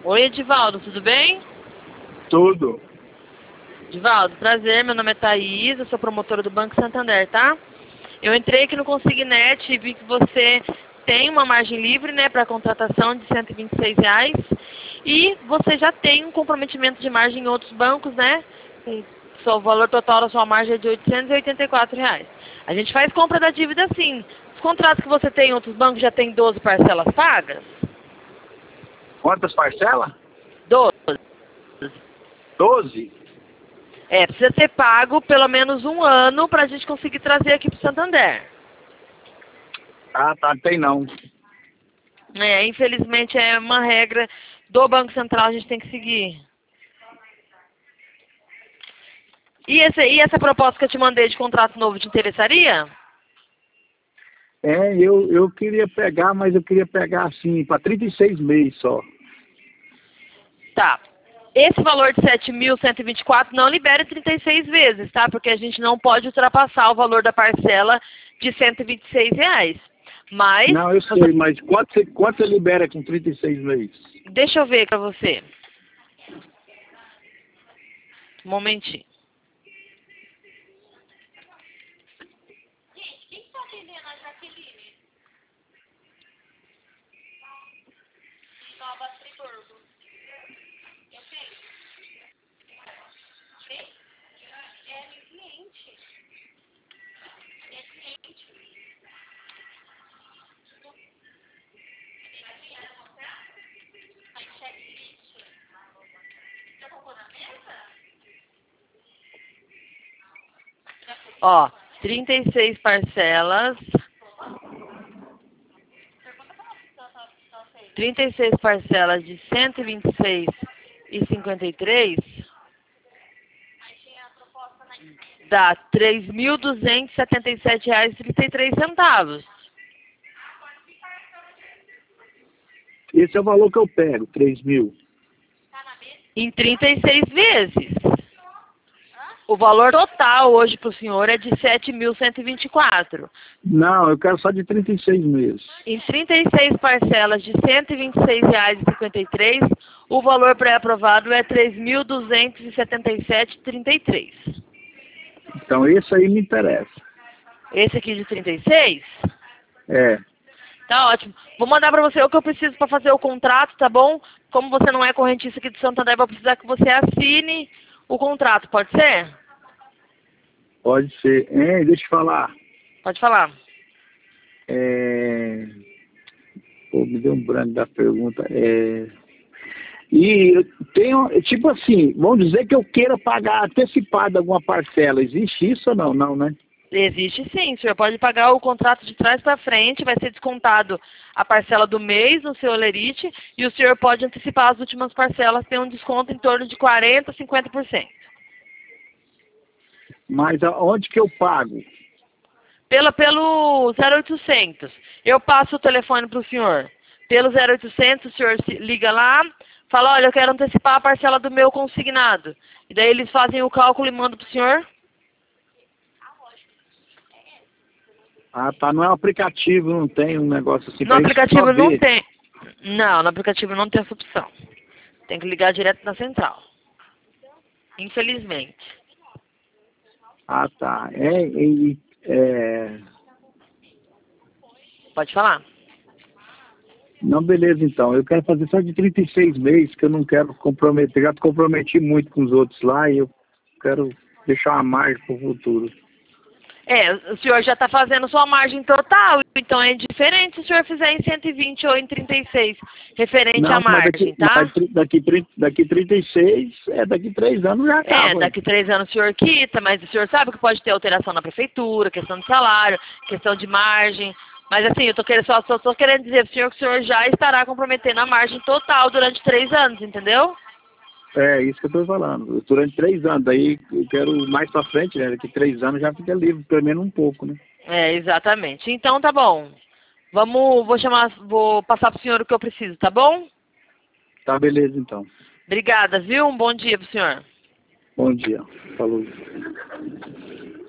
Oi, Edivaldo, tudo bem? Tudo. Edivaldo, prazer, meu nome é Thaís, eu sou promotora do Banco Santander, tá? Eu entrei aqui no Consignet e vi que você tem uma margem livre, né, para contratação de R$ 126 e você já tem um comprometimento de margem em outros bancos, né? O valor total da sua margem é de R$ 884. A gente faz compra da dívida sim. Os contratos que você tem em outros bancos já tem 12 parcelas pagas? Quantas parcelas? 12. 12? Precisa ser pago pelo menos um ano para a gente conseguir trazer aqui para o Santander. Ah, tá, tem não. Infelizmente é uma regra do Banco Central, a gente tem que seguir. E essa proposta que eu te mandei de contrato novo te interessaria? Eu queria pegar, mas eu queria pegar assim, para 36 meses só. Tá. Esse valor de 7.124 não libera 36 vezes, tá? Porque a gente não pode ultrapassar o valor da parcela de R$ 126. Mas... Não, eu sei, mas quanto você libera com 36 meses? Deixa eu ver pra você. Um momentinho. Gente, quem tá atendendo a Jaqueline? Nova Friburgo. Eu sei. Quem? É meu cliente. É cliente. Aí, checklist. Já colocou na mesa? Ó, 36 parcelas. 36 parcelas de 126,53 dá R$ 3.277,33. Esse é o valor que eu pego, 3 mil. Em 36 vezes. O valor total hoje para o senhor é de 7.124. Não, eu quero só de 36 meses. Em 36 parcelas de R$ 126,53, o valor pré-aprovado é R$ 3.277,33. Então esse aí me interessa. Esse aqui de 36? É, Tá ótimo. Vou mandar para você o que eu preciso para fazer o contrato, tá bom? Como você não é correntista aqui de Santander, vou precisar que você assine o contrato, pode ser? pode ser. Deixa eu falar. Pode falar. Pô, me deu um branco da pergunta. E eu tenho, tipo assim, vamos dizer que eu queira pagar antecipado alguma parcela. Existe isso ou não? Não, né? Existe sim, o senhor pode pagar o contrato de trás para frente, vai ser descontado a parcela do mês no seu Olerite e o senhor pode antecipar as últimas parcelas, tem um desconto em torno de 40% a 50%. Mas aonde que eu pago? Pelo 0800. Eu passo o telefone para o senhor. Pelo 0800, o senhor liga lá, fala, olha, eu quero antecipar a parcela do meu consignado. E daí eles fazem o cálculo e mandam para o senhor. Ah, tá. Não é um aplicativo, não tem um negócio assim No pra gente aplicativo não saber. tem. Não, no aplicativo não tem essa opção. Tem que ligar direto na central. Infelizmente. Ah, tá. Pode falar. Não, beleza, então. Eu quero fazer só de 36 meses, que eu não quero comprometer. Já comprometi muito com os outros lá e eu quero deixar uma margem para o futuro. O senhor já está fazendo sua margem total, então é diferente se o senhor fizer em 120 ou em 36, referente à Não, mas margem, tá? daqui 36, daqui 3 anos já acaba. Daqui 3 anos o senhor quita, mas o senhor sabe que pode ter alteração na prefeitura, questão de salário, questão de margem. Mas assim, eu só tô querendo dizer pro senhor que o senhor já estará comprometendo a margem total durante 3 anos, entendeu? É isso que eu tô falando. Durante 3 anos, daí eu quero mais pra frente, né? Daqui 3 anos já fica livre, pelo menos um pouco, né? Exatamente. Então tá bom. Vou passar pro senhor o que eu preciso, tá bom? Tá, beleza então. Obrigada, viu? Um bom dia pro senhor. Bom dia. Falou.